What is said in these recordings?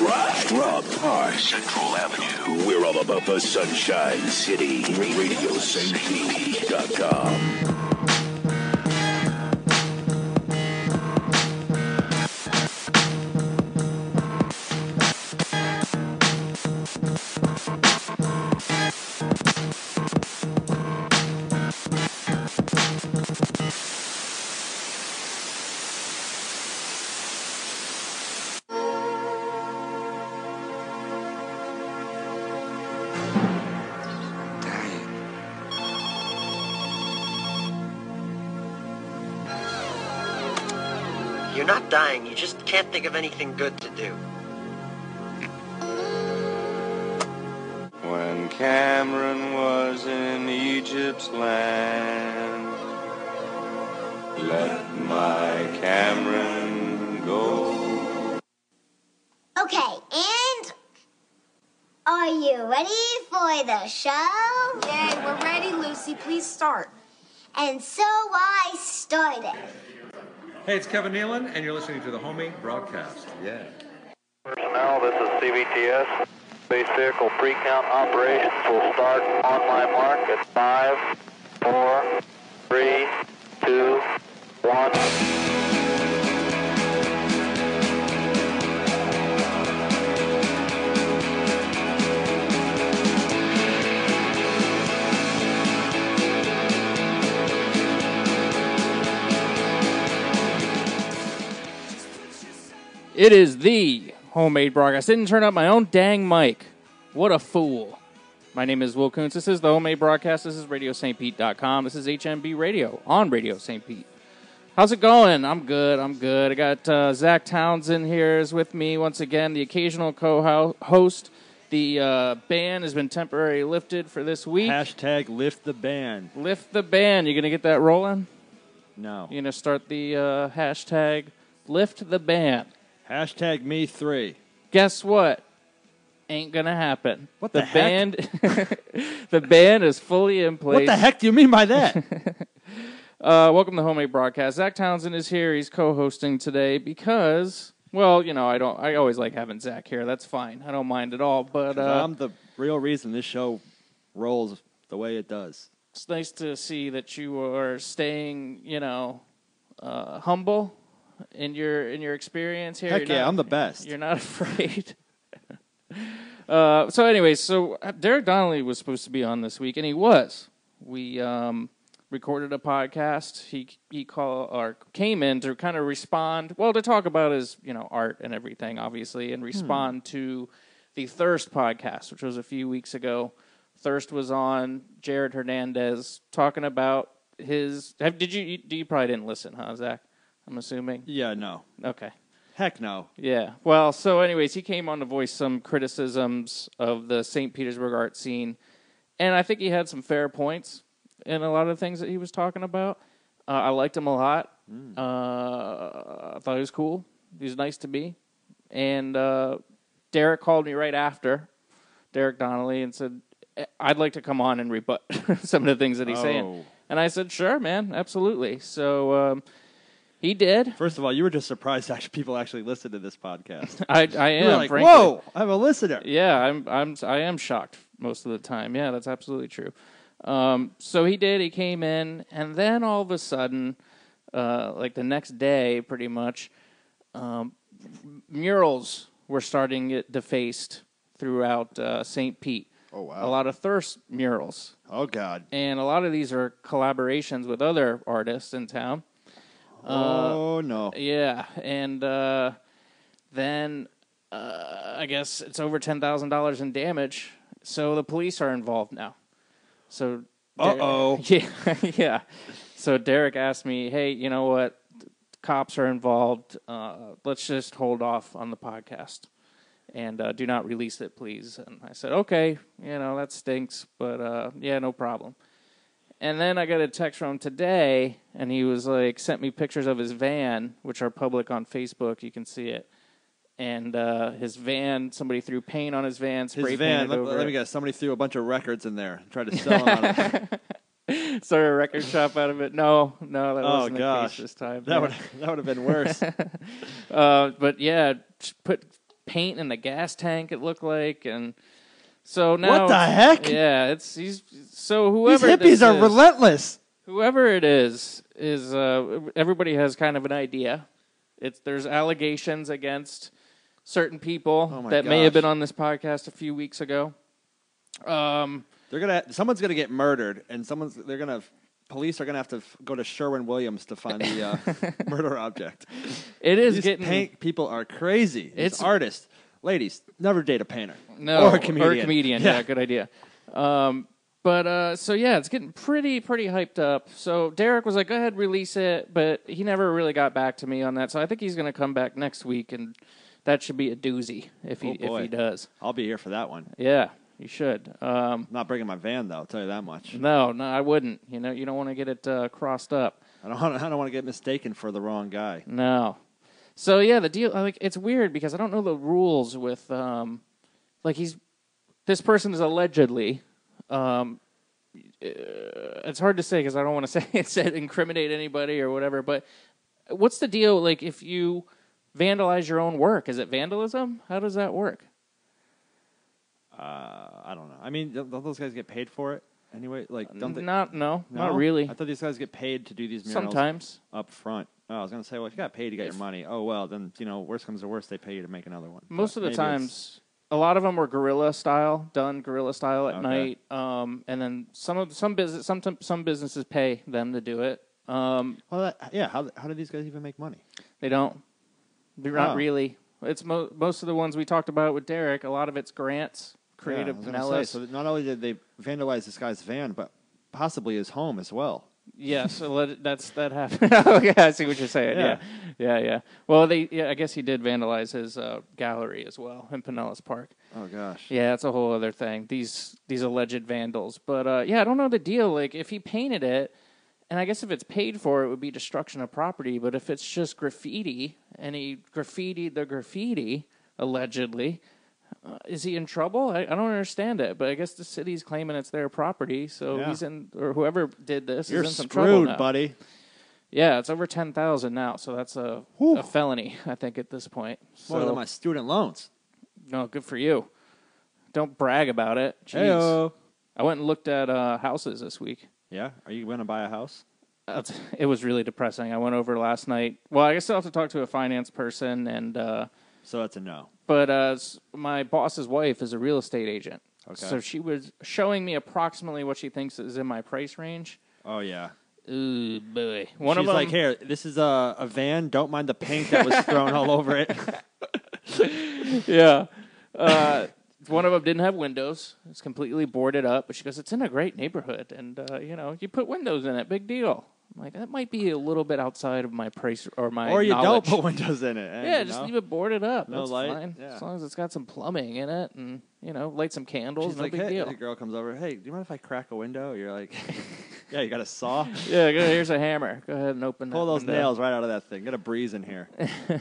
Rock Park, Central Avenue. We're all about the Sunshine City. RadioSaintPete.com. You're not dying, you just can't think of anything good to do. When Cameron was in Egypt's land, let my Cameron go. Okay, and are you ready for the show? Yay, we're ready, Lucy. Please start. And so I started. Hey, it's Kevin Nealon, and you're listening to the Homemade Broadcast. Yeah. Personnel, this is CBTS. Space vehicle pre-count operations will start on my mark at 5, 4, 3, 2, 1. It is the Homemade Broadcast. I didn't turn up my own dang mic. What a fool. My name is Will Kuntz. This is the Homemade Broadcast. This is RadioSaintPete.com. This is HMB Radio on Radio St. Pete. How's it going? I'm good. I got Zach Townsend here is with me once again, the occasional co-host. The ban has been temporarily lifted for this week. Hashtag lift the ban. Lift the ban. You going to get that rolling? No. You going to start the hashtag lift the ban? Hashtag me 3. Guess what? Ain't gonna happen. What the heck? The band is fully in place. What the heck do you mean by that? Welcome to Homemade Broadcast. Zach Townsend is here. He's co-hosting today because, well, you know, I always like having Zach here. That's fine. I don't mind at all. But I'm the real reason this show rolls the way it does. It's nice to see that you are staying, you know, humble in your experience here. Heck yeah, I'm the best. You're not afraid. So Derek Donnelly was supposed to be on this week, and he was. We recorded a podcast. He came in to kind of respond, well, to talk about his, you know, art and everything, obviously, and respond to the Thirst podcast, which was a few weeks ago. Thirst was on. Jared Hernandez talking about his. You probably didn't listen, huh, Zach? I'm assuming. Yeah, no. Okay. Heck no. Yeah. Well, so anyways, he came on to voice some criticisms of the St. Petersburg art scene, and I think he had some fair points in a lot of things that he was talking about. I liked him a lot. I thought he was cool. He was nice to me. And Derek called me right after, Derek Donnelly, and said, I'd like to come on and rebut some of the things that he's saying. And I said, sure, man, absolutely. So he did. First of all, you were just surprised people actually listen to this podcast. I am. You were like, frankly. whoa, I have a listener. Yeah, I am shocked most of the time. Yeah, that's absolutely true. So he did. He came in, and then all of a sudden, like the next day, pretty much, murals were starting to get defaced throughout St. Pete. Oh, wow. A lot of Thirst murals. Oh, God. And a lot of these are collaborations with other artists in town. No. Yeah, and then I guess it's over $10,000 in damage, so the police are involved now. So, yeah. So Derek asked me, hey, you know what? Cops are involved. Let's just hold off on the podcast and do not release it, please. And I said, okay, you know, that stinks, but yeah, no problem. And then I got a text from him today, and he was like, sent me pictures of his van, which are public on Facebook. You can see it. And his van, somebody threw paint on his van, spray painted over it. Let me guess, somebody threw a bunch of records in there and tried to sell them out of it. Started a record shop out of it. No, that wasn't the case this time. That would have been worse. But yeah, put paint in the gas tank. It looked like, and so now What the heck? Yeah, These whoever hippies are relentless. Whoever it is everybody has kind of an idea. There's allegations against certain people that may have been on this podcast a few weeks ago. Someone's gonna get murdered, and police are gonna have to go to Sherwin-Williams to find the murder object. These paint people are crazy. It's artists, ladies, never date a painter. No, or a comedian. Yeah, good idea. So it's getting pretty hyped up. So Derek was like, "Go ahead, release it," but he never really got back to me on that. So I think he's gonna come back next week, and that should be a doozy if he does. I'll be here for that one. Yeah. You should. I'm not bringing my van, though. I'll tell you that much. No, I wouldn't. You don't want to get it crossed up. I don't want to get mistaken for the wrong guy. No. So the deal. It's weird because I don't know the rules with this person is allegedly. It's hard to say because I don't want to say incriminate anybody or whatever. But what's the deal? Like if you vandalize your own work, is it vandalism? How does that work? I don't know. I mean, don't those guys get paid for it anyway? Like, don't they? Not really. I thought these guys get paid to do these murals sometimes up front. Oh, I was going to say, well, if you got paid, you got your money. Oh, well, then, worst comes to worst, they pay you to make another one. Most of the times, a lot of them were guerrilla style at night. And then some businesses pay them to do it. How do these guys even make money? They don't. They're not really. It's most of the ones we talked about with Derek. A lot of it's grants. Creative Pinellas. So not only did they vandalize this guy's van, but possibly his home as well. Yes, that happened. Oh, yeah, I see what you're saying. Yeah. Well, I guess he did vandalize his gallery as well in Pinellas Park. Oh gosh. Yeah, that's a whole other thing. These alleged vandals, but I don't know the deal. Like if he painted it, and I guess if it's paid for, it would be destruction of property. But if it's just graffiti and he graffitied the graffiti allegedly. Is he in trouble? I don't understand it, but I guess the city's claiming it's their property, so he's in, or whoever did this is in some trouble now. You're screwed, buddy. Yeah, it's over $10,000 now, so that's a felony, I think, at this point. More than my student loans. No, good for you. Don't brag about it. Jeez. Hey-o. I went and looked at houses this week. Yeah? Are you going to buy a house? It was really depressing. I went over last night. Well, I guess I'll have to talk to a finance person, and... so that's a no. But my boss's wife is a real estate agent. Okay. So she was showing me approximately what she thinks is in my price range. Oh, yeah. Ooh, boy. She's like, here, this is a van. Don't mind the paint that was thrown all over it. Yeah. One of them didn't have windows. It's completely boarded up. But she goes, it's in a great neighborhood. And, you put windows in it. Big deal. I'm like, that might be a little bit outside of my price or my Or you knowledge. don't put windows in it. Yeah, just leave it boarded up. No That's light. fine. Yeah. As long as it's got some plumbing in it and, light some candles. She's no like, big hey, deal. the girl comes over. Hey, do you mind if I crack a window? You're like, yeah, you got a saw? Yeah, here's a hammer. Go ahead and open that Pull those window. nails right out of that thing. Get a breeze in here.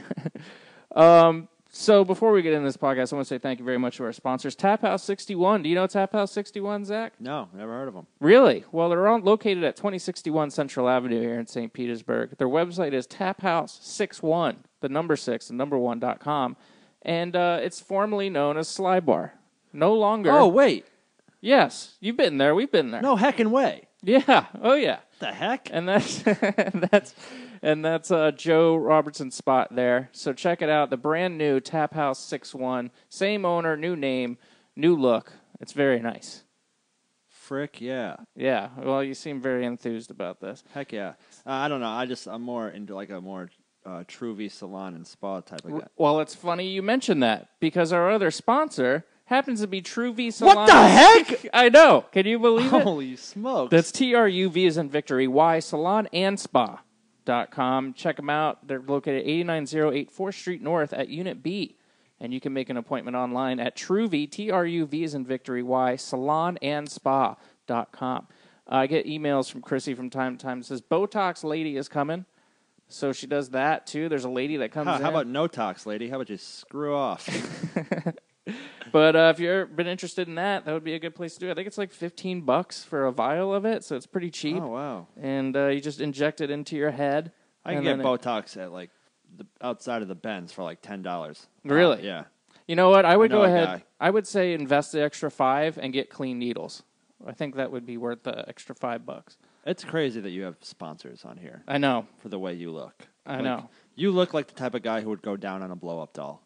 So before we get into this podcast, I want to say thank you very much to our sponsors. Tap House 61. Do you know Tap House 61, Zach? No, never heard of them. Really? Well, they're located at 2061 Central Avenue here in St. Petersburg. Their website is taphouse61, the number 6, the number 1.com. And it's formerly known as Sly Bar. No longer. Oh, wait. Yes. You've been there. We've been there. No heckin' way. Yeah. Oh, yeah. The heck? And that's Joe Robertson's spot there. So check it out. The brand new Tap House 61. Same owner, new name, new look. It's very nice. Frick, yeah. Yeah. Well, you seem very enthused about this. Heck yeah. I don't know. I'm more into like a more Truvy salon and spa type of guy. Well, it's funny you mentioned that because our other sponsor happens to be Truvy Salon. What the heck? I know. Can you believe it? Holy smokes. That's TRUV as in Victory, Y, salon and spa.com. Check them out. They're located at 8908 4th Street North at Unit B. And you can make an appointment online at Truvy, TRUV as in Victory, Y, salon and spa.com. I get emails from Chrissy from time to time that says, Botox lady is coming. So she does that, too. There's a lady that comes in. How about no tox, lady? How about you screw off? But if you've ever been interested in that would be a good place to do it. I think it's like $15 for a vial of it, so it's pretty cheap. Oh, wow. And you just inject it into your head. I can get Botox at like outside of the Benz for like $10. Really? Yeah. You know what? I would I know go a ahead. guy. I would say invest the extra $5 and get clean needles. I think that would be worth the extra $5. It's crazy that you have sponsors on here I know. for the way you look. I know. You look like the type of guy who would go down on a blow-up doll.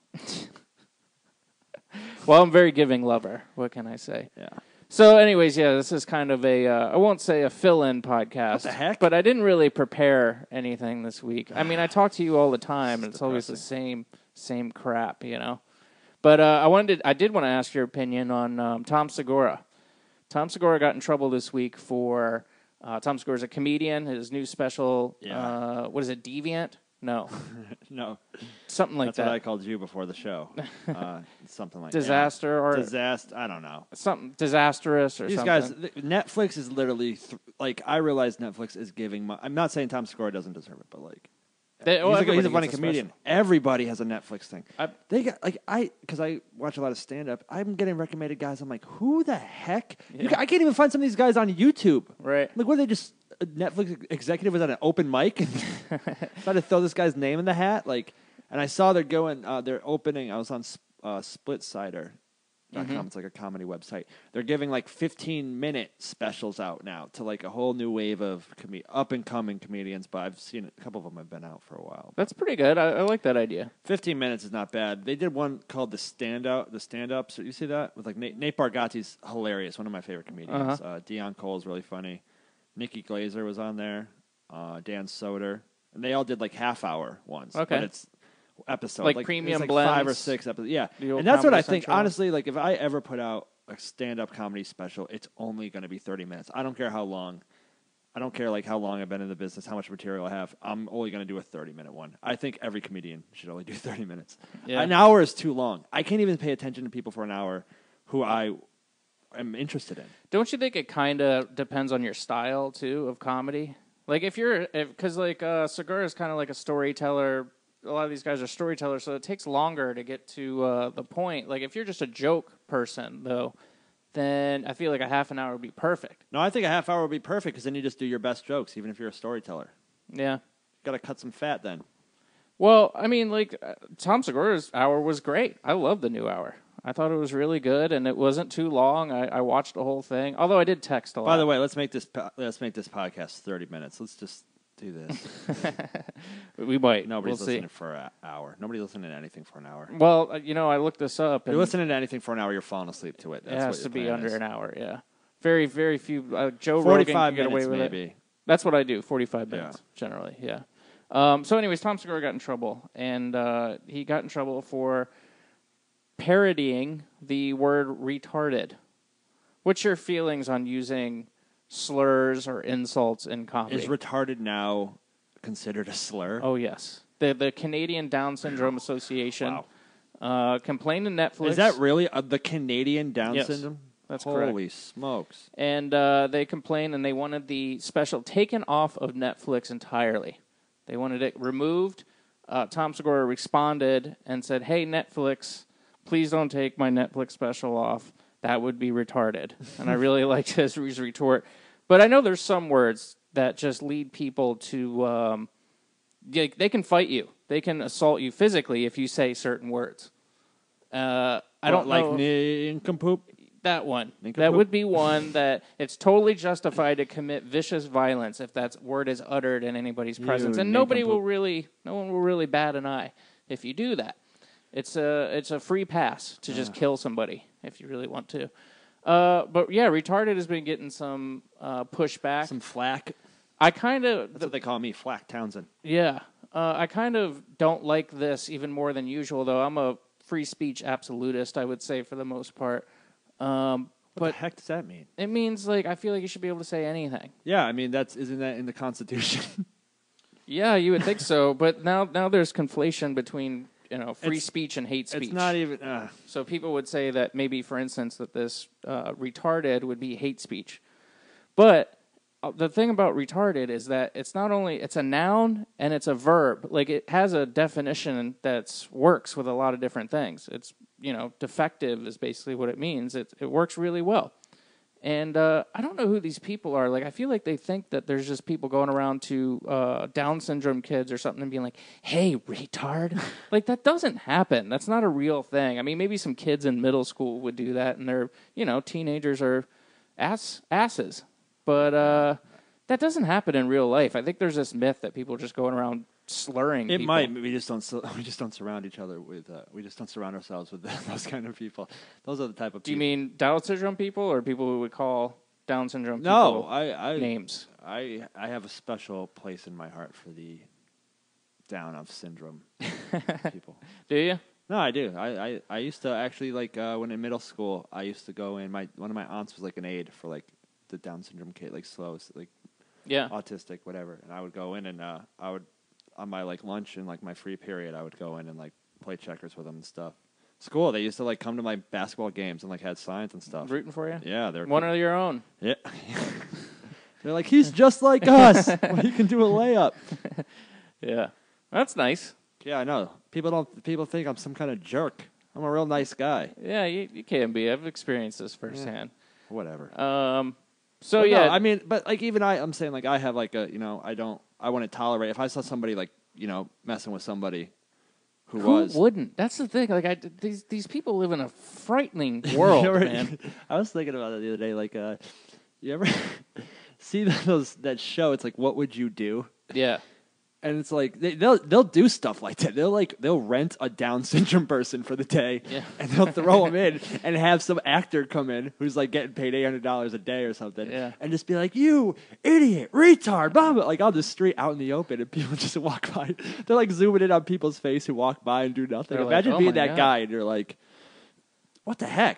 Well, I'm a very giving lover. What can I say? Yeah. So, anyways, yeah, this is kind of a, I won't say a fill-in podcast. What the heck? But I didn't really prepare anything this week. I mean, I talk to you all the time, and it's always the same crap, you know? But I did want to ask your opinion on Tom Segura. Tom Segura got in trouble this week for, Tom Segura's a comedian, his new special, what is it, Deviant? No. No. Something like That's that. what I called you before the show. Something like Disaster that. or... Disaster. I don't know. Something disastrous or These something. guys, Netflix is literally, I realize Netflix is giving, I'm not saying Tom Segura doesn't deserve it, but like, he's a funny comedian. Everybody has a Netflix thing. They got because I watch a lot of stand up. I'm getting recommended guys. I'm like, who the heck? Yeah. I can't even find some of these guys on YouTube. Right. Like, what are they just? A Netflix executive was at an open mic and tried to throw this guy's name in the hat. Like, and I saw they're opening. I was on SplitSider.com. Mm-hmm. It's like a comedy website. They're giving like 15-minute specials out now to like a whole new wave of up and coming comedians. But I've seen a couple of them have been out for a while. That's pretty good. I like that idea. 15 minutes is not bad. They did one called the stand-ups. You see that with like Nate Bargatze's hilarious. One of my favorite comedians. Dion Cole's really funny. Nikki Glazer was on there. Dan Soder, and they all did like half-hour ones. Okay, but it's episode like premium like blends, 5 or 6 episodes. Yeah, and that's what I think. Central. Honestly, like if I ever put out a stand-up comedy special, it's only going to be 30 minutes. I don't care how long. I don't care like how long I've been in the business, how much material I have. I'm only going to do a 30-minute one. I think every comedian should only do 30 minutes. Yeah. An hour is too long. I can't even pay attention to people for an hour who I am interested in. Don't you think it kind of depends on your style too of comedy? Like because Segura is kind of like a storyteller. A lot of these guys are storytellers, so it takes longer to get to the point. Like if you're just a joke person, though, then I feel like a half an hour would be perfect. No, I think a half hour would be perfect because then you just do your best jokes, even if you're a storyteller. Yeah, got to cut some fat then. Well, I mean, like Tom Segura's hour was great. I love the new hour. I thought it was really good, and it wasn't too long. I watched the whole thing, although I did text a lot. By the way, let's make this podcast 30 minutes. Let's just do this. We might. Nobody's we'll listening see. for an hour. Nobody's listening to anything for an hour. Well, I looked this up. If you're listening to anything for an hour, you're falling asleep to it. That's it has what to be plan under is. an hour, yeah. Very, very few. Joe 45 Rogan can get minutes, away with maybe. it. That's what I do, 45 minutes, generally, yeah. So anyways, Tom Segura got in trouble, and he got in trouble for parodying the word retarded. What's your feelings on using slurs or insults in comedy? Is retarded now considered a slur? Oh, yes. The Canadian Down Syndrome Association complained to Netflix. Is that really the Canadian Down Yes, syndrome? that's correct. Holy smokes. And they complained, and they wanted the special taken off of Netflix entirely. They wanted it removed. Tom Segura responded and said, "Hey, Netflix, please don't take my Netflix special off. That would be retarded." And I really liked his retort. But I know there's some words that just lead people to... they can fight you. They can assault you physically if you say certain words. I don't like know... nincompoop? That one. Nincompoop? That would be one that it's totally justified to commit vicious violence if that word is uttered in anybody's presence. And no one will really bat an eye if you do that. It's a free pass to just kill somebody if you really want to. But yeah, retarded has been getting some pushback. Some flack. That's what they call me, Flack Townsend. Yeah. I kind of don't like this even more than usual, though. I'm a free speech absolutist, I would say, for the most part. What the heck does that mean? It means, like, I feel like you should be able to say anything. Yeah, I mean, isn't that in the Constitution? Yeah, you would think so. But now there's conflation between, free speech and hate speech. It's not even... So people would say that maybe, for instance, that this retarded would be hate speech. But the thing about retarded is that it's a noun and it's a verb. Like, it has a definition that works with a lot of different things. It's, defective is basically what it means. It works really well. And I don't know who these people are. Like, I feel like they think that there's just people going around to Down syndrome kids or something and being like, hey, retard. Like, that doesn't happen. That's not a real thing. I mean, maybe some kids in middle school would do that, and they're, teenagers are asses. But that doesn't happen in real life. I think there's this myth that people are just going around slurring people. It might. We just don't surround each other with. We just don't surround ourselves with those kind of people. Those are the type of. Do you mean Down syndrome people, or people who would call Down syndrome people? No, I names. I have a special place in my heart for the Down of syndrome people. Do you? No, I do. I used to actually when in middle school. I used to go in. One of my aunts was like an aide for like the Down syndrome kid, like slow, like autistic, whatever. And I would go in and I would. On my lunch and my free period, I would go in and play checkers with them and stuff. School, they used to come to my basketball games and had signs and stuff. Rooting for you? Yeah, they're one of your own. Yeah, they're like, he's just like us. Well, he can do a layup. Yeah, that's nice. Yeah, I know. People think I'm some kind of jerk. I'm a real nice guy. Yeah, you can be. I've experienced this firsthand. Yeah. Whatever. So but yeah, no, I mean, but even I'm saying I have I wouldn't tolerate if I saw somebody messing with somebody who wouldn't. That's the thing. These people live in a frightening world, man. I was thinking about it the other day. You ever see that show? It's What Would You Do? Yeah. And it's they'll do stuff like that. They'll rent a Down syndrome person for the day, and they'll throw them in and have some actor come in who's getting paid $800 a day or something, and just be like, "You idiot, retard, blah blah," on the street out in the open, and people just walk by. They're zooming in on people's face who walk by and do nothing. They're Imagine being that God. guy, and you're like, "What the heck?"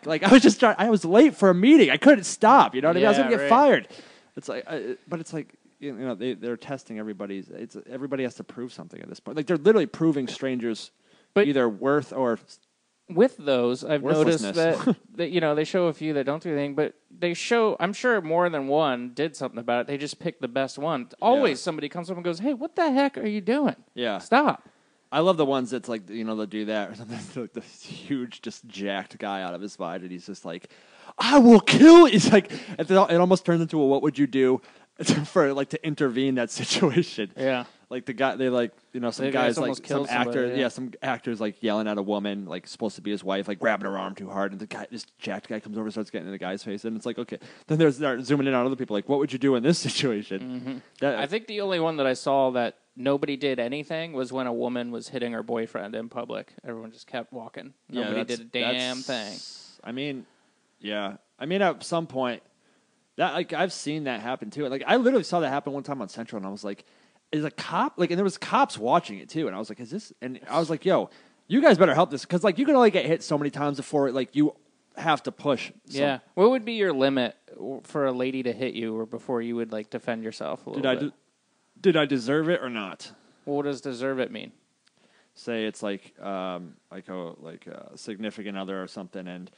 I was late for a meeting. I couldn't stop. You know what I mean? I was gonna get fired. It's but it's they're testing everybody's. Everybody has to prove something at this point. They're literally proving strangers either worth or. With those, I've noticed that they show a few that don't do anything, but they show. I'm sure more than one did something about it. They just picked the best one. Always somebody comes up and goes, "Hey, what the heck are you doing? Yeah, stop." I love the ones that's they'll do that or something. This huge, just jacked guy out of his mind, and he's just "I will kill." He's it almost turns into a "What would you do?" for to intervene that situation. Yeah. The guy some guys some actor somebody, some actors yelling at a woman supposed to be his wife grabbing her arm too hard, and this jacked guy comes over and starts getting in the guy's face, and it's okay. Then they're zooming in on other people what would you do in this situation? Mm-hmm. I think the only one that I saw that nobody did anything was when a woman was hitting her boyfriend in public. Everyone just kept walking. Nobody did a damn thing. I mean, yeah. I mean, at some point that I've seen that happen too. I literally saw that happen one time on Central, and I was like, "Is a cop?" And there was cops watching it too, and I was like, "Is this?" And I was like, "Yo, you guys better help this because you can only get hit so many times before you have to push." Yeah. What would be your limit for a lady to hit you, or before you would defend yourself a little bit? Did I deserve it or not? What does deserve it mean? Say it's a significant other or something, and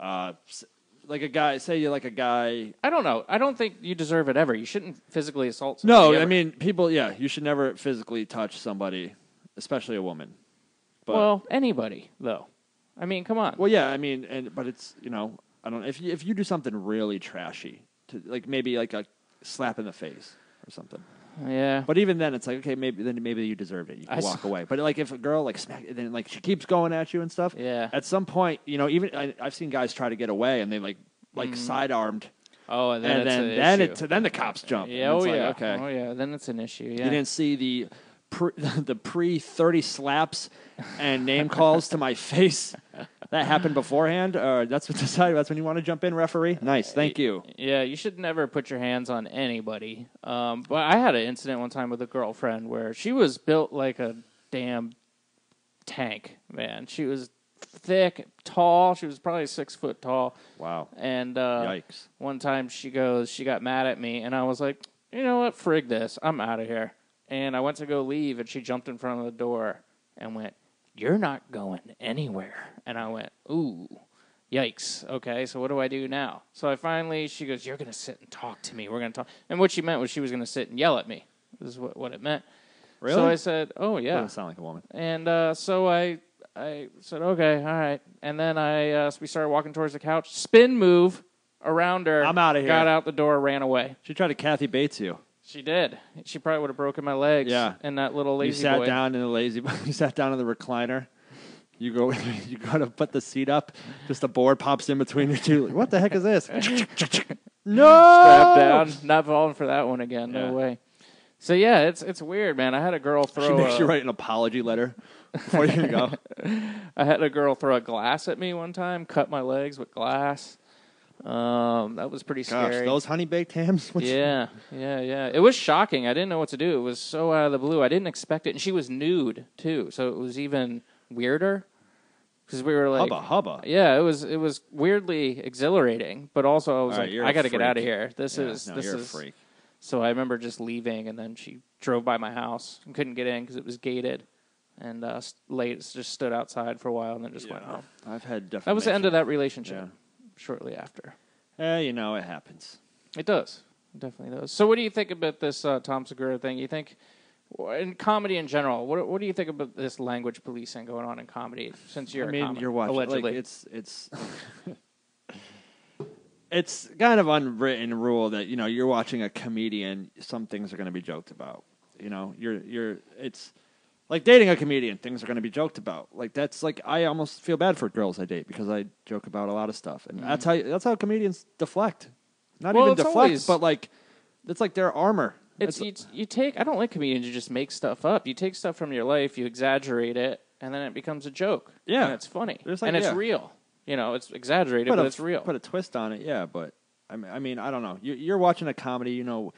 a guy. Say you're a guy. I don't know. I don't think you deserve it ever. You shouldn't physically assault somebody. No, I mean people. Yeah, you should never physically touch somebody, especially a woman. But, anybody though. I mean, come on. Well, yeah. I mean, but it's I don't. If you do something really trashy, to maybe a slap in the face or something. Yeah. But even then, it's okay. Maybe you deserve it. You can walk away. But if a girl smack, then she keeps going at you and stuff. Yeah. At some point, even I've seen guys try to get away, and they side-armed. Oh, and then then the cops jump. Yeah. Okay. Oh yeah. Then it's an issue. Yeah. You didn't see the pre-30 slaps and name calls to my face that happened beforehand. That's what decided. That's when you want to jump in, referee. Nice, thank you. Yeah, you should never put your hands on anybody. But I had an incident one time with a girlfriend where she was built like a damn tank. Man, she was thick, tall. She was probably 6 foot tall. Wow. And yikes. One time she got mad at me, and I was like, you know what? Frig this. I'm out of here. And I went to go leave, and she jumped in front of the door and went, "You're not going anywhere." And I went, "Ooh, yikes. Okay, so what do I do now?" So she goes, "You're going to sit and talk to me. We're going to talk." And what she meant was she was going to sit and yell at me. This is what it meant. Really? So I said, "Oh, yeah." Doesn't sound like a woman. And so I said, "Okay, all right." And then we started walking towards the couch. Spin move. around her. I'm out of here. Got out the door, ran away. She tried to Kathy Bates you. She did. She probably would have broken my legs. Yeah. And that little lazy You sat boy. down in the lazy. You sat down in the recliner. You go to put the seat up. Just a board pops in between your two. What the heck is this? No. Strapped down. Not falling for that one again. Yeah. No way. So yeah, it's weird, man. I had a girl throw. She makes you write an apology letter before you go. I had a girl throw a glass at me one time. Cut my legs with glass. That was pretty scary. Gosh, those honey baked hams. Yeah. It was shocking. I didn't know what to do. It was so out of the blue. I didn't expect it, and she was nude too, so it was even weirder. Because we were like, hubba. Yeah, it was weirdly exhilarating, but also I was right, like, I got to get out of freak. here. This you're is a freak. So I remember just leaving, and then she drove by my house and couldn't get in because it was gated, and just stood outside for a while and then just went home. I've had defamation. That was the end of that relationship. Shortly after. It happens. It does. It definitely does. So what do you think about this Tom Segura thing? You think, in comedy in general, what do you think about this language policing going on in comedy since you're you're watching. allegedly? Like, it's it's kind of unwritten rule that, you're watching a comedian, some things are going to be joked about. It's like dating a comedian, things are going to be joked about. Like that's like I almost feel bad for girls I date because I joke about a lot of stuff, and that's how comedians deflect. Not even deflect, but like it's like their armor. You take. I don't like comedians who just make stuff up. You take stuff from your life, you exaggerate it, and then it becomes a joke. Yeah, and it's funny, like, and it's real. It's exaggerated, but it's real. Put a twist on it, yeah. But I mean, I don't know. You're watching a comedy,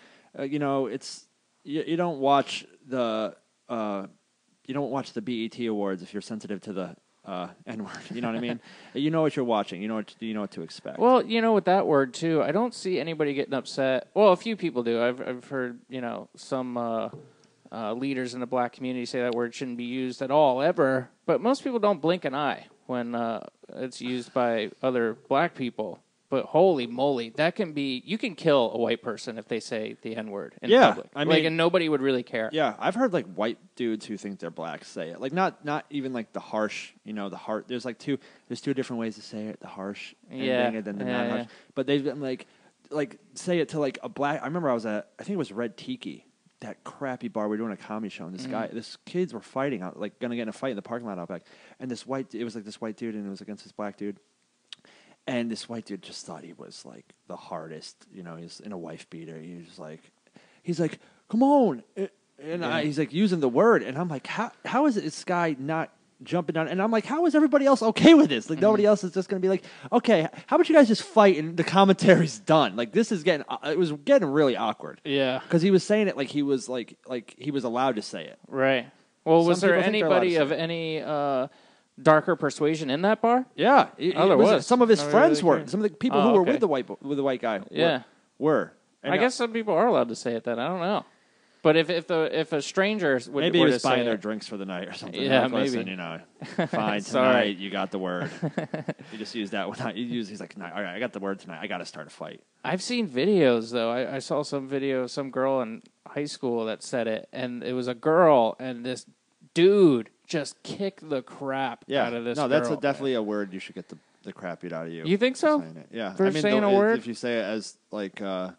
it's you don't watch the. You don't watch the BET Awards if you're sensitive to the N-word. You know what I mean? You know what you're watching. You know what to expect. Well, with that word too, I don't see anybody getting upset. Well, a few people do. I've heard some leaders in the black community say that word shouldn't be used at all ever. But most people don't blink an eye when it's used by other black people. But holy moly, you can kill a white person if they say the N-word in public. I mean, and nobody would really care. Yeah, I've heard like white dudes who think they're black say it. Like not even like the harsh, the harsh. There's two different ways to say it. The harsh ending and then the non-harsh. Yeah. But they've been like say it to like a black. I remember I think it was Red Tiki, that crappy bar. We were doing a comedy show, and this kids were fighting out, like gonna get in a fight in the parking lot out back. And it was like this white dude, and it was against this black dude. And this white dude just thought he was like the hardest, he's in a wife beater. He's like, come on. And he's like using the word. And I'm like, how is this guy not jumping down? And I'm like, how is everybody else okay with this? Like nobody else is just going to be like, okay, how about you guys just fight and the commentary's done? Like this is it was getting really awkward. Yeah. Because he was saying it like he was like he was allowed to say it. Right. Well, was there anybody of any darker persuasion in that bar? Yeah, there was. Some of his friends were. Some of the people who were with the white guy. Were. I guess some people are allowed to say it. Then I don't know. But if a stranger would maybe he was buying their drinks for the night or something. Yeah, like, maybe. Listen, fine tonight. You got the word. You just used that one. He's like, all right, I got the word tonight. I got to start a fight. I've seen videos though. I saw some video of some girl in high school that said it, and it was a girl, and this dude just kick the crap out of this girl. No, that's definitely a word you should get the crap beat out of you. You think so? Yeah. For saying a word? If you say it as a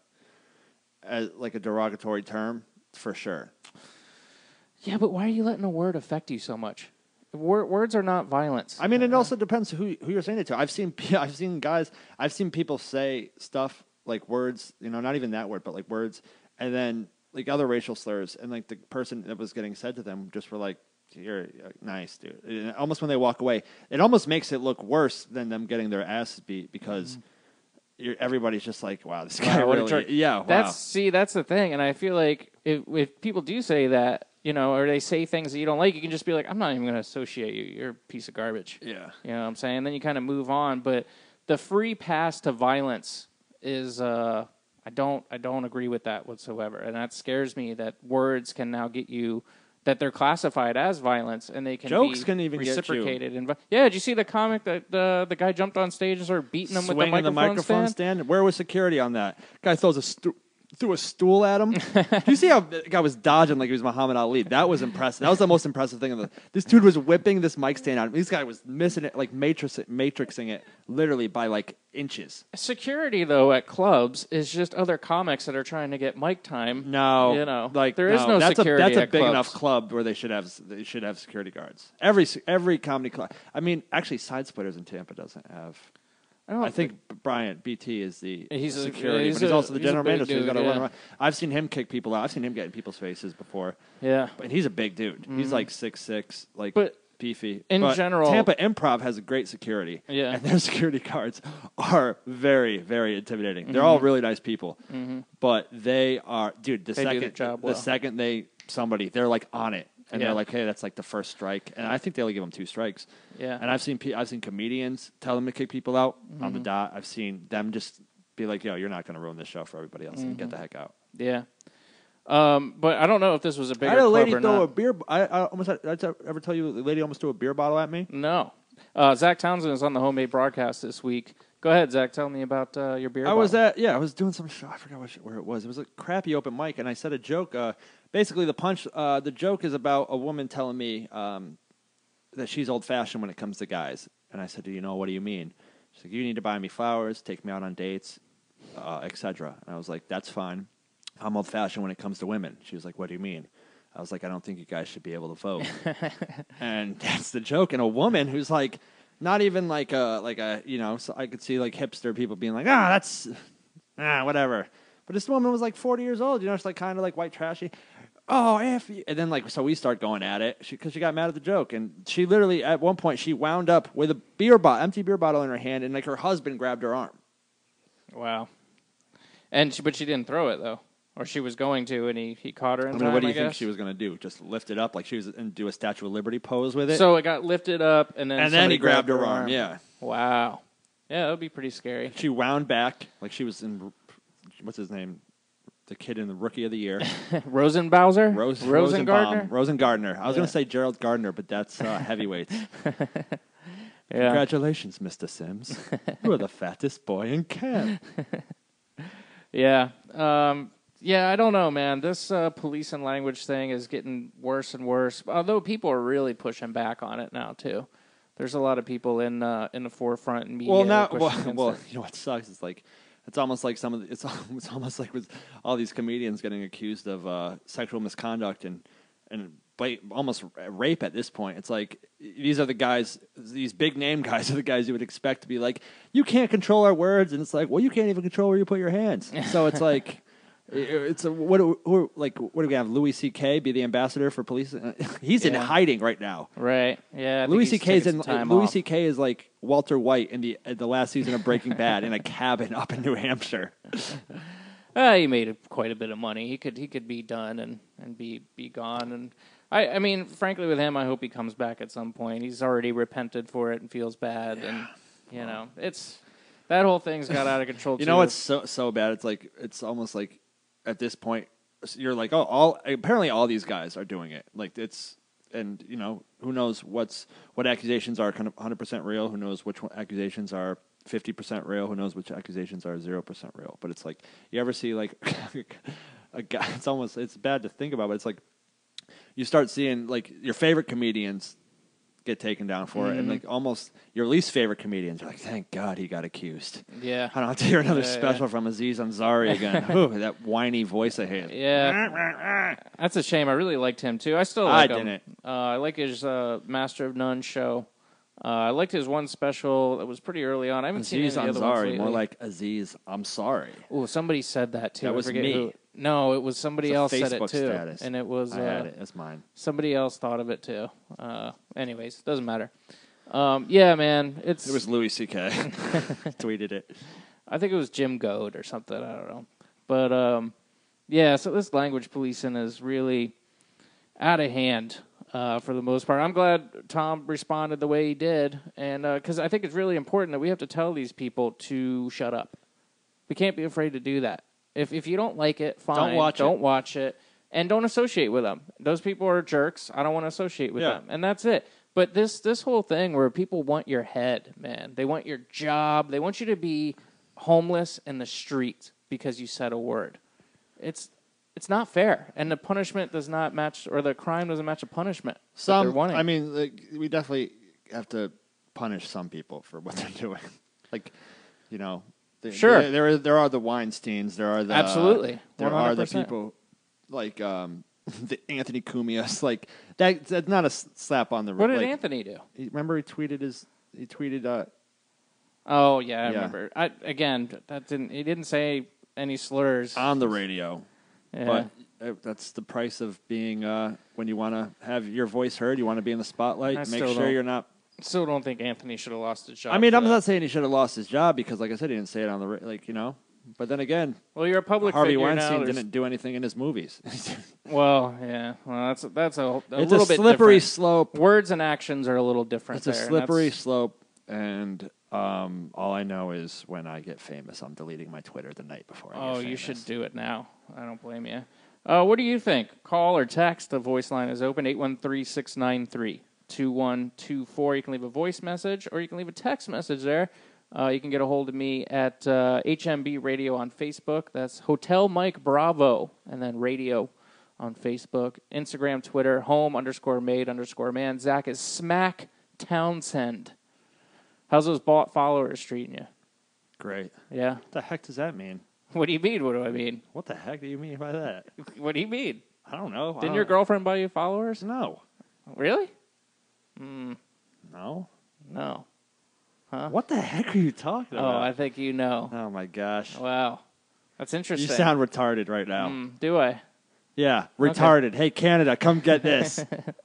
derogatory term, for sure. Yeah, but why are you letting a word affect you so much? Words are not violence. I mean, it also depends who you're saying it to. I've seen people say stuff like words, not even that word, but like words, and then like other racial slurs, and like the person that was getting said to them just were like, "You're nice, dude." And almost when they walk away, it almost makes it look worse than them getting their asses beat because everybody's just like, "Wow, this guy really." Yeah, wow. That's the thing, and I feel like if people do say that, or they say things that you don't like, you can just be like, "I'm not even going to associate you. You're a piece of garbage." Yeah, you know what I'm saying. Then you kind of move on, but the free pass to violence is. I don't agree with that whatsoever, and that scares me that words can now get you. That they're classified as violence, and they can jokes be can even reciprocated. Get you. Yeah, did you see the comic that the guy jumped on stage and started beating him with the microphone stand? Where was security on that? Guy throws threw a stool at him. Do you see how the guy was dodging like he was Muhammad Ali? That was impressive. That was the most impressive thing. This dude was whipping this mic stand out. This guy was missing it, like matrixing it literally by like inches. Security, though, at clubs is just other comics that are trying to get mic time. No, there is no security. That's a big clubs. enough club where they should have security guards. Every comedy club. I mean, actually, Side Splitters in Tampa doesn't have. I think Bryant BT is the security, but he's also the general manager. So he's got to run around. I've seen him kick people out. I've seen him get in people's faces before. Yeah, but he's a big dude. Mm-hmm. He's like 6'6", beefy. In general, Tampa Improv has a great security. Yeah, and their security guards are very, very intimidating. Mm-hmm. They're all really nice people, but they are, dude. The second they're like on it. And they're like, hey, that's like the first strike. And I think they only give them 2 strikes. Yeah. And I've seen comedians tell them to kick people out on the dot. I've seen them just be like, yo, you're not going to ruin this show for everybody else and get the heck out. Yeah. But I don't know if this was a bigger club or not. I had a lady throw a beer. Did I ever tell you the lady almost threw a beer bottle at me? No. Zach Townsend is on the Homemade Broadcast this week. Go ahead, Zach. Tell me about your beer bottle. I was doing some show. I forgot where it was. It was a crappy open mic, and I said a joke. Basically, the joke is about a woman telling me that she's old-fashioned when it comes to guys. And I said, what do you mean? She's like, you need to buy me flowers, take me out on dates, etc. And I was like, that's fine. I'm old-fashioned when it comes to women. She was like, what do you mean? I was like, I don't think you guys should be able to vote. And that's the joke. And a woman who's like, not even like a so I could see like hipster people being like, that's whatever. But this woman was like 40 years old, she's like kind of like white trashy. Oh, and then so we start going at it because she got mad at the joke, and she literally at one point she wound up with a empty beer bottle in her hand, and like her husband grabbed her arm. Wow. But she didn't throw it though. Or she was going to, and he caught her in time, what do you think she was going to do? Just lift it up like she was and do a Statue of Liberty pose with it? So it got lifted up, and then he grabbed her arm. Yeah. Wow. Yeah, that would be pretty scary. She wound back like she was in, what's his name? The kid in the Rookie of the Year. Rosenbauer? Rosengardner? Rosengardner. I was going to say Gerald Gardner, but that's heavyweight. Yeah. Congratulations, Mr. Sims. You are the fattest boy in camp. Yeah. Yeah, I don't know, man. This police and language thing is getting worse and worse. Although people are really pushing back on it now too. There's a lot of people in the forefront and media. Well, what sucks is like it's almost like it's almost like with all these comedians getting accused of sexual misconduct and almost rape at this point. It's like these are the guys, these big name guys are the guys you would expect to be like, you can't control our words, and it's like, well, you can't even control where you put your hands. So it's like. What do we have? Louis C.K. be the ambassador for police? He's in hiding right now. Right. Yeah. Louis C.K. is like Walter White in the last season of Breaking Bad in a cabin up in New Hampshire. He made quite a bit of money. He could be done and be gone. And I mean, frankly, with him, I hope he comes back at some point. He's already repented for it and feels bad, and it's that whole thing's got out of control. You know what's so bad? It's like it's almost like. At this point, you're like, apparently all these guys are doing it. Like and who knows what accusations are kind of 100% real? Who knows which accusations are 50% real? Who knows which accusations are 0% real? But it's like, you ever see like a guy? It's bad to think about, but it's like you start seeing like your favorite comedians get taken down for it, and like almost your least favorite comedians are like, thank God he got accused. Yeah, I don't have to hear another special from Aziz Ansari again. Ooh, that whiny voice of his. Yeah, that's a shame. I really liked him too. I still like him. Didn't. I like his Master of None show. I liked his one special that was pretty early on. I haven't seen any of the other ones lately. More like Aziz, I'm sorry. Oh, somebody said that too. That was me. Who. No, it was somebody else said it too, status. And it was. I had it. That's mine. Somebody else thought of it too. Anyways, doesn't matter. Yeah, man, it was Louis C.K. tweeted it. I think it was Jim Goad or something. I don't know, but yeah. So this language policing is really out of hand for the most part. I'm glad Tom responded the way he did, and because I think it's really important that we have to tell these people to shut up. We can't be afraid to do that. If you don't like it, fine. Don't watch it. And don't associate with them. Those people are jerks. I don't want to associate with them. And that's it. But this whole thing where people want your head, man. They want your job. They want you to be homeless in the streets because you said a word. it's not fair, and the punishment does not match, or the crime doesn't match the punishment. That they're wanting. I mean, we definitely have to punish some people for what they're doing. Like, you know, sure, there are the Weinsteins, there are the absolutely, 100%. There are the people like the Anthony Cumias. Like that's not a slap on the. What did Anthony do? Remember he tweeted. Oh yeah, I remember. He didn't say any slurs on the radio. Yeah. But that's the price of being when you want to have your voice heard. You want to be in the spotlight. Make sure you're not. Still don't think Anthony should have lost his job. I mean, I'm not saying he should have lost his job because, like I said, he didn't say it on the But then again, well, you're a public Harvey figure Weinstein now, didn't do anything in his movies. Well, yeah. Well, that's a it's little a bit slippery different. slope. Words and actions are a little different. It's a slippery slope, and all I know is when I get famous, I'm deleting my Twitter the night before. You should do it now. I don't blame you. What do you think? Call or text. The voice line is open, 813-693-2124. You can leave a voice message, or you can leave a text message there. You can get a hold of me at HMB Radio on Facebook. That's Hotel Mike Bravo, and then Radio on Facebook. Instagram, Twitter, home_made_man. Zach is Smack Townsend. How's those followers treating you? Great. Yeah? What the heck does that mean? What do you mean? What do I mean? What the heck do you mean by that? What do you mean? I don't know. Didn't your girlfriend buy you followers? No. Really? No. No. Huh? What the heck are you talking about? Oh, I think you know. Oh, my gosh. Wow. That's interesting. You sound retarded right now. Do I? Yeah, retarded. Okay. Hey, Canada, come get this.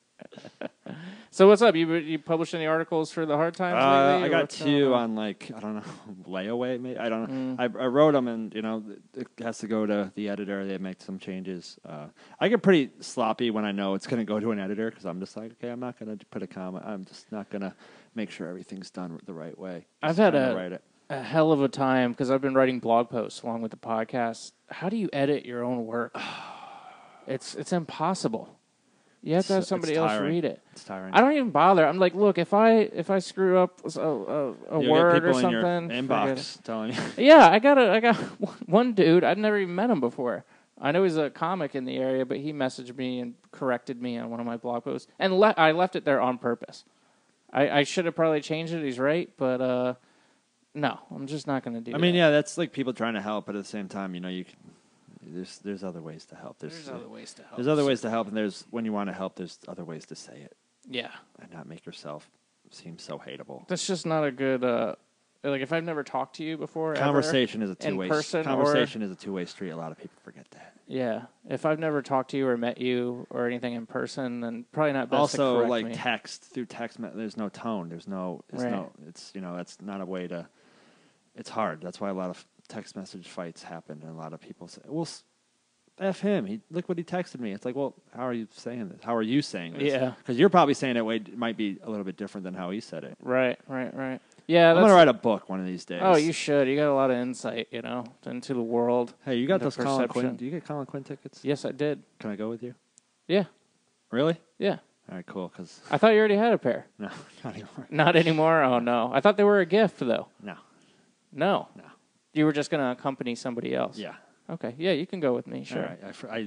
So what's up? You published any articles for the Hard Times lately? I got 2 on, layaway, maybe? I don't know. I wrote them, and, it has to go to the editor. They make some changes. I get pretty sloppy when I know it's going to go to an editor, because I'm just like, okay, I'm not going to put a comma. I'm just not going to make sure everything's done the right way. I've had a hell of a time, because I've been writing blog posts along with the podcast. How do you edit your own work? It's impossible. You have to have somebody else read it. It's tiring. I don't even bother. I'm like, look, if I screw up a word or something, in your inbox telling you. Yeah, I got one dude. I'd never even met him before. I know he's a comic in the area, but he messaged me and corrected me on one of my blog posts, and I left it there on purpose. I should have probably changed it. He's right, but no, I'm just not going to do that. I mean, yeah, that's like people trying to help, but at the same time, you can. There's other ways to help. There's other ways to help. There's other ways to help, and when you want to help, there's other ways to say it. Yeah. And not make yourself seem so hateable. That's just not a good. If I've never talked to you before, conversation is a two-way. Conversation is a two-way street. A lot of people forget that. Yeah. If I've never talked to you or met you or anything in person, then probably not best also, to correct me. through text, there's no tone. There's no. It's that's not a way to. It's hard. That's why a lot of text message fights happen, and a lot of people say, well, F him. Look what he texted me. It's like, well, how are you saying this? How are you saying this? Yeah. Because you're probably saying it might be a little bit different than how he said it. Right. Yeah, I'm going to write a book one of these days. Oh, you should. You got a lot of insight, into the world. Hey, you got those Colin Quinn. Do you get Colin Quinn tickets? Yes, I did. Can I go with you? Yeah. Really? Yeah. All right, cool. Cause I thought you already had a pair. No, not anymore. Not anymore? Oh, no. I thought they were a gift, though. No. No? No. You were just going to accompany somebody else? Yeah. Okay. Yeah, you can go with me. Sure. All right.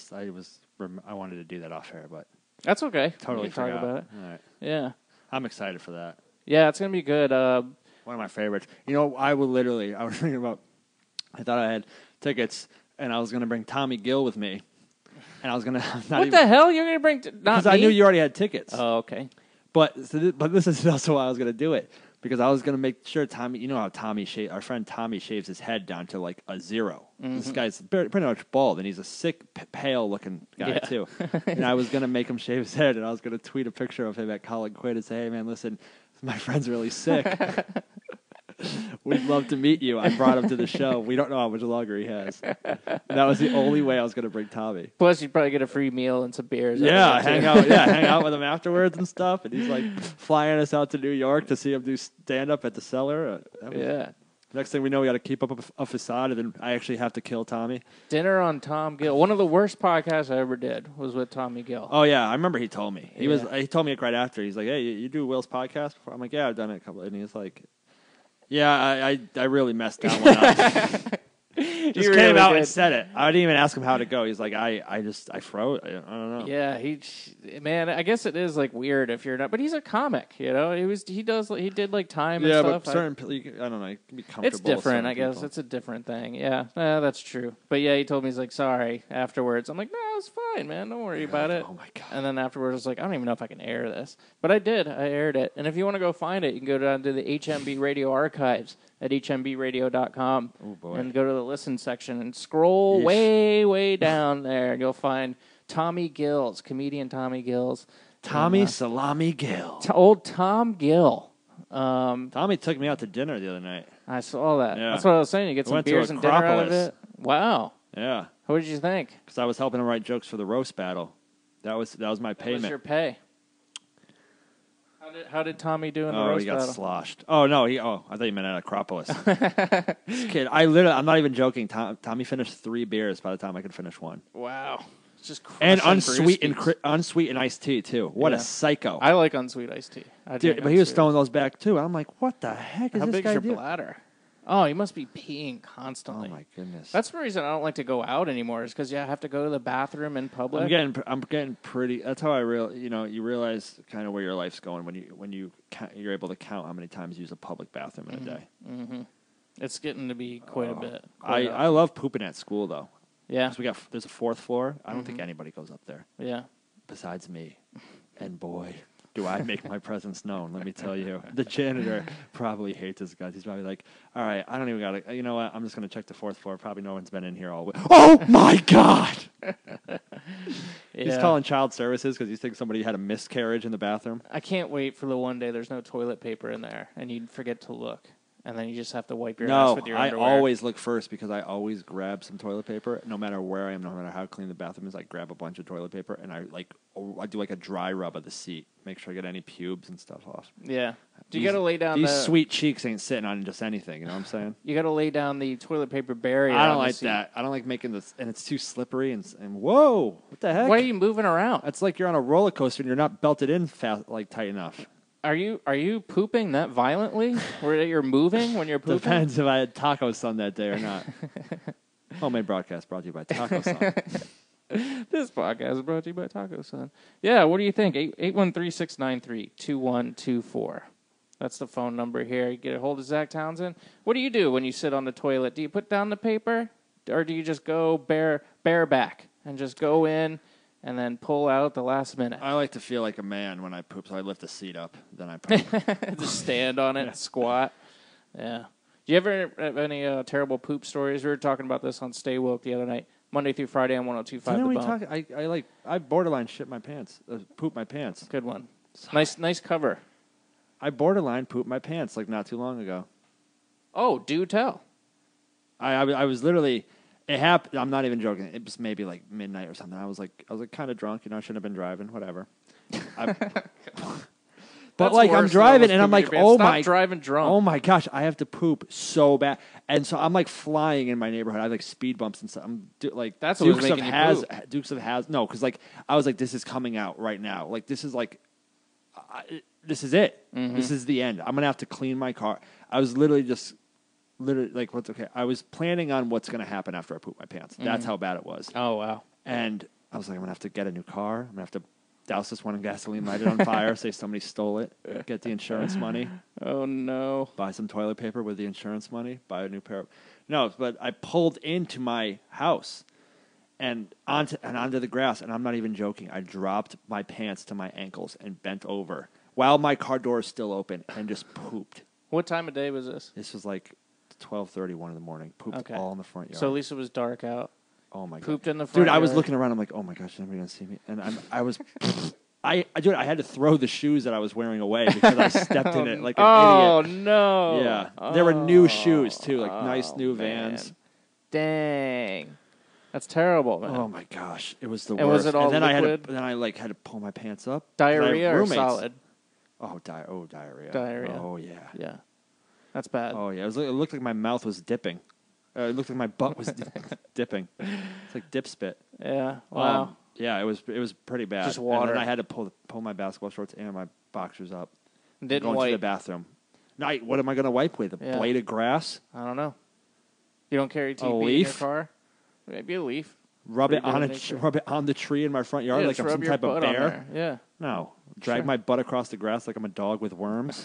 I wanted to do that off air, but that's okay. Totally forgot. Talk about it. All right. Yeah. I'm excited for that. Yeah, it's gonna be good. One of my favorites. I was thinking about. I thought I had tickets, and I was gonna bring Tommy Gill with me, and I was gonna. The hell you're gonna bring? Because I knew you already had tickets. Oh, okay. But this is also why I was gonna do it. Because I was going to make sure Tommy, you know how our friend Tommy shaves his head down to like a 0. Mm-hmm. This guy's pretty much bald, and he's a sick, pale-looking guy, too. And I was going to make him shave his head, and I was going to tweet a picture of him at Colin Quinn and say, hey, man, listen, my friend's really sick. We'd love to meet you. I brought him to the show. We don't know how much longer he has. And that was the only way I was going to bring Tommy. Plus, you'd probably get a free meal and some beers. Yeah, hang out with him afterwards and stuff. And he's like flying us out to New York to see him do stand-up at the Cellar. Next thing we know, we got to keep up a facade, and then I actually have to kill Tommy. Dinner on Tom Gill. One of the worst podcasts I ever did was with Tommy Gill. Oh, yeah. I remember he told me. He told me right after. He's like, hey, you do Will's podcast before? I'm like, yeah, I've done it a couple. And he's like... Yeah, I really messed that one up. just came out and said it. I didn't even ask him how to go. He's like, I froze. I don't know. Yeah, man, I guess it is like weird if you're not, but he's a comic, you know. He did like time and stuff. But certain I don't know. It can be comfortable. It's different, I guess. It's a different thing. Yeah, that's true. But yeah, he told me, he's like, sorry afterwards. I'm like, no, it's fine, man. Don't worry about it. Oh my God. And then afterwards, I was like, I don't even know if I can air this, but I did. I aired it. And if you want to go find it, you can go down to the HMB Radio archives at hmbradio.com and go to the listen section and scroll way down there, and you'll find Tommy Gills, comedian Tommy Gills. Tommy Salami Gill. Old Tom Gill. Tommy took me out to dinner the other night. I saw that. Yeah. That's what I was saying. You get some beers and dinner out of it. Wow. Yeah. What did you think? Because I was helping him write jokes for the roast battle. That was my payment. What was your pay? How did Tommy do in the roast battle? Oh, he got sloshed. Oh, no. I thought you meant at Acropolis. This kid, I'm not even joking. Tommy finished 3 beers by the time I could finish one. Wow. It's just and unsweetened iced tea, too. What a psycho. I like unsweet iced tea. Dude, but he was throwing those back, too. I'm like, what the heck is this guy doing? How big's your bladder? Oh, he must be peeing constantly. Oh, my goodness. That's the reason I don't like to go out anymore, is because I have to go to the bathroom in public. I'm getting pretty. That's how you realize kind of where your life's going when you're able to count how many times you use a public bathroom in a day. Mm-hmm. It's getting to be quite a bit. I love pooping at school, though. Yeah. Because there's a 4th floor. I don't think anybody goes up there. Yeah. Besides me. And boy, do I make my presence known, let me tell you. The janitor probably hates his guts. He's probably like, all right, I don't even got to, you know what? I'm just going to check the 4th floor. Probably no one's been in here all week. Oh, my God! He's calling child services because he thinks somebody had a miscarriage in the bathroom. I can't wait for the one day there's no toilet paper in there and you forget to look. And then you just have to wipe your ass with your underwear. I always look first because I always grab some toilet paper. No matter where I am, no matter how clean the bathroom is, I grab a bunch of toilet paper and I do like a dry rub of the seat. Make sure I get any pubes and stuff off. Yeah. You got to lay down these sweet cheeks ain't sitting on just anything. You know what I'm saying? You got to lay down the toilet paper barrier. I don't like that. I don't like making this, and it's too slippery and whoa, what the heck? Why are you moving around? It's like you're on a roller coaster and you're not belted in fast, tight enough. Are you pooping that violently? Where you're moving when you're pooping? Depends if I had Taco Sun that day or not. Homemade broadcast brought to you by Taco Sun. This podcast is brought to you by Taco Sun. Yeah, what do you think? 813-693-2124. That's the phone number here. You get a hold of Zach Townsend. What do you do when you sit on the toilet? Do you put down the paper? Or do you just go bareback and just go in and then pull out the last minute? I like to feel like a man when I poop, so I lift the seat up, then I poop. Just stand on it and squat. Yeah. Do you ever have any terrible poop stories? We were talking about this on Stay Woke the other night, Monday through Friday on 102.5 The Bone. I borderline shit my pants, poop my pants. Good one. Nice cover. I borderline pooped my pants not too long ago. Oh, do tell. I was literally. It happened. I'm not even joking. It was maybe midnight or something. I was kind of drunk. I shouldn't have been driving. Whatever. But I'm driving and I'm like, oh my, driving drunk. Oh my gosh, I have to poop so bad, and so I'm flying in my neighborhood. I have speed bumps and stuff. I'm that's what was making you poop. Dukes of Hazzard. No, because I was this is coming out right now. This is this is it. Mm-hmm. This is the end. I'm gonna have to clean my car. I was literally what's okay. I was planning on what's gonna happen after I poop my pants. That's how bad it was. Oh wow. And I was like, I'm gonna have to get a new car. I'm gonna have to douse this one in gasoline, light it on fire, say somebody stole it, get the insurance money. Oh, no. Buy some toilet paper with the insurance money, buy a new pair of... No, but I pulled into my house and onto the grass, and I'm not even joking. I dropped my pants to my ankles and bent over while my car door is still open and just pooped. What time of day was this? This was 12:30, 1 in the morning. Pooped all in the front yard. So at least it was dark out. Oh my god! Pooped in the front. Dude, I was looking around. I'm like, oh my gosh, is anybody gonna see me? And I was, I had to throw the shoes that I was wearing away because I stepped in it like an idiot. Oh no! Yeah, there were new shoes too, nice new Vans. Dang, that's terrible, man. Oh my gosh, it was the worst. And was it all then liquid? I had to pull my pants up. Diarrhea or solid? Oh, diarrhea. Diarrhea. Oh yeah. Yeah, that's bad. Oh yeah, it looked like my mouth was dipping. It looked like my butt was dipping. It's like dip spit. Yeah. Wow. Yeah, it was pretty bad. Just water. And then I had to pull my basketball shorts and my boxers up. Didn't going wipe. to the bathroom. What am I going to wipe with? A blade of grass? I don't know. You don't carry TV in your car? Maybe a leaf. Rub it on the tree in my front yard like I'm some type of bear? Yeah. No. Drag my butt across the grass like I'm a dog with worms?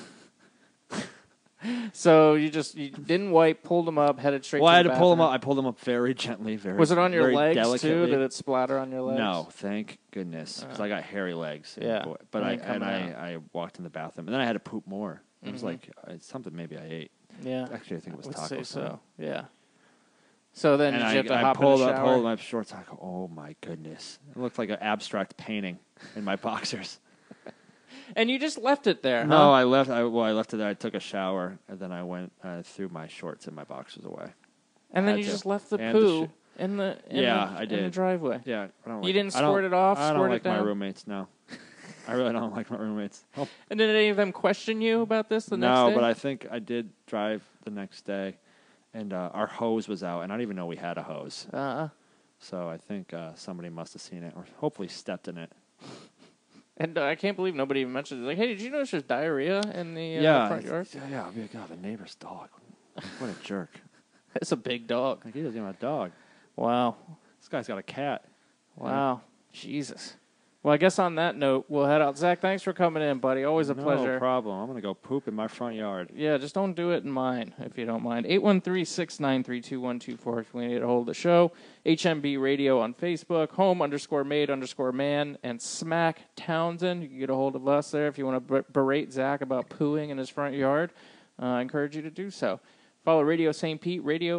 So you didn't wipe, pulled them up, headed straight to the bathroom? Well, I had to pull them up. I pulled them up very gently, Was it on your legs, delicately. too? Did it splatter on your legs? No, thank goodness, because I got hairy legs. Yeah. But I walked in the bathroom, and then I had to poop more. It was like something maybe I ate. Yeah. Actually, I think it was tacos. Say so. Yeah. So then and did you have to hop in the shower? I pulled my shorts. I go, oh my goodness! It looked like an abstract painting in my boxers. And you just left it there? No, I left. I left it there. I took a shower, and then I went threw my shorts and my boxers away. And then you just left the poo in the driveway. Yeah, you didn't squirt it off. I don't like my roommates. No, I really don't like my roommates. Oh. And did any of them question you about this the next day? No, but I think I did drive the next day. And our hose was out, and I didn't even know we had a hose. So I think somebody must have seen it, or hopefully stepped in it. And I can't believe nobody even mentioned it. Like, hey, did you notice there's diarrhea in the front yard? Yeah, I'll be like, God, the neighbor's dog. What a jerk. It's a big dog. Like, he doesn't even have a dog. Wow. This guy's got a cat. Wow. Yeah. Jesus. Well, I guess on that note, we'll head out. Zach, thanks for coming in, buddy. Always a pleasure. No problem. I'm going to go poop in my front yard. Yeah, just don't do it in mine, if you don't mind. 813-693-2124 if you want to get a hold of the show. HMB Radio on Facebook, home_made_man, and Smack Townsend. You can get a hold of us there if you want to berate Zach about pooing in his front yard. I encourage you to do so. Follow Radio St. Pete, Radio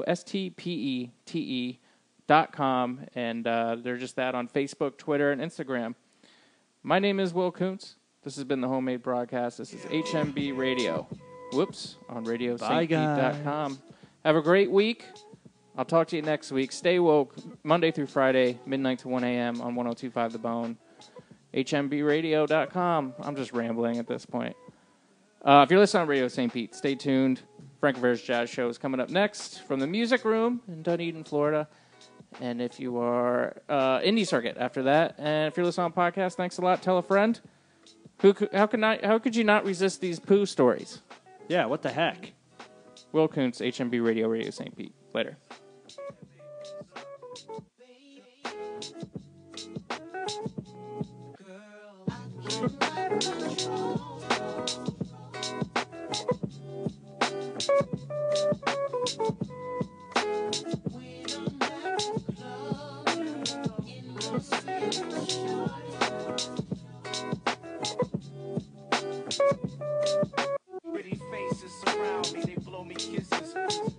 STPETE.com, and they're just that on Facebook, Twitter, and Instagram. My name is Will Kuntz. This has been the Homemade Broadcast. This is HMB Radio. Whoops, on RadioStPete.com. Have a great week. I'll talk to you next week. Stay woke, Monday through Friday, midnight to 1 a.m. on 102.5 The Bone. HMBRadio.com. I'm just rambling at this point. If you're listening on Radio St. Pete, stay tuned. Frank Rivera's Jazz Show is coming up next from the Music Room in Dunedin, Florida. And if you are Indie Circuit after that, and if you're listening on podcast, thanks a lot. Tell a friend. How could you not resist these poo stories? Yeah, what the heck? Will Kuntz, HMB Radio, Radio St. Pete. Later. Pretty faces surround me, they blow me kisses.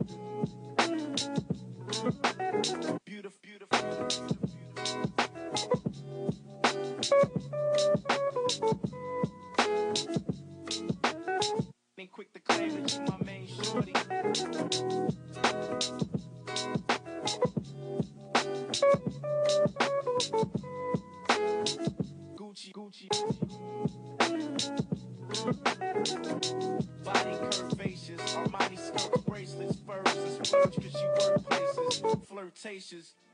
Beautiful, beautiful. Ain't quick to claim that you my main shorty. Gucci. Body curvaceous, Armani skirts, bracelets, furs, and splurge, cause she work places, flirtatious.